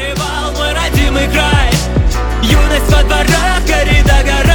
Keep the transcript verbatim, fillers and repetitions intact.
Горевал мой родимый край, юность во дворах горит, догорает.